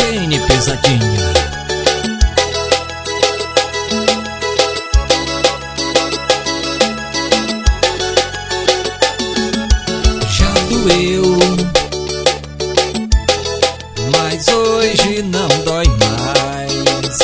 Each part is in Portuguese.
CGN Pesadinha. Já doeu, mas hoje não dói mais.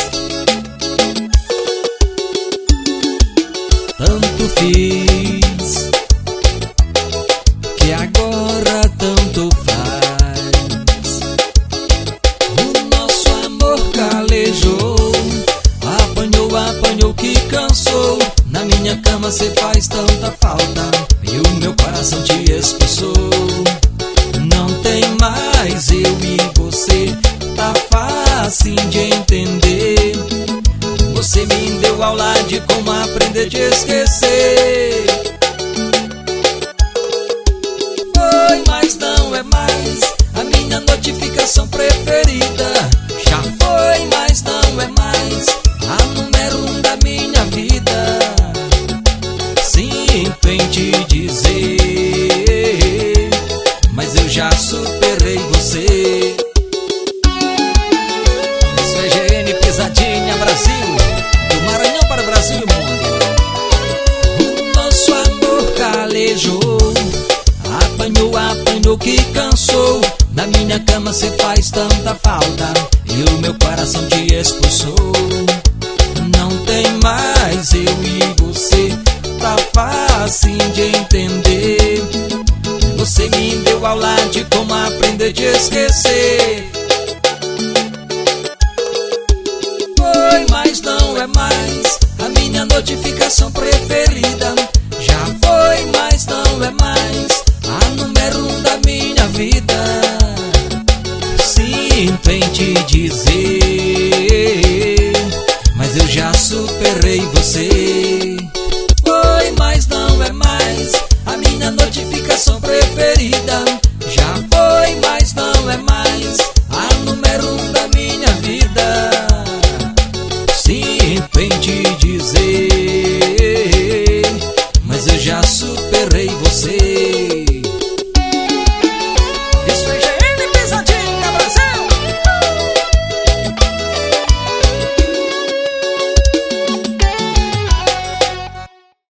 Tanto fiz que agora tanto faz. O nosso amor calejou, apanhou que cansou. Na minha cama cê faz tanta falta e o meu coração te expulsou. Não tem mais eu e você, tá fácil de entender. Você me deu aula de como aprender a te esquecer. Foi, mas não é mais a minha notificação preferida. Já foi, mas não é mais a número 1 da minha vida. Sinto em te dizer, mas eu já superei você. CGN Pesadinha Brasil, do Maranhão para o Brasil e o mundo. O nosso amor calejou, apanhou que cansou. Na minha cama cê faz tanta falta e o meu coração te expulsou. Não tem mais eu e você, tá fácil de entender. Você me deu aula de como aprender a te esquecer. Foi, mas não é mais a minha notificação preferida. Já foi, mas não é mais a número 1 da minha vida. Sinto em te dizer, mas eu já superei você.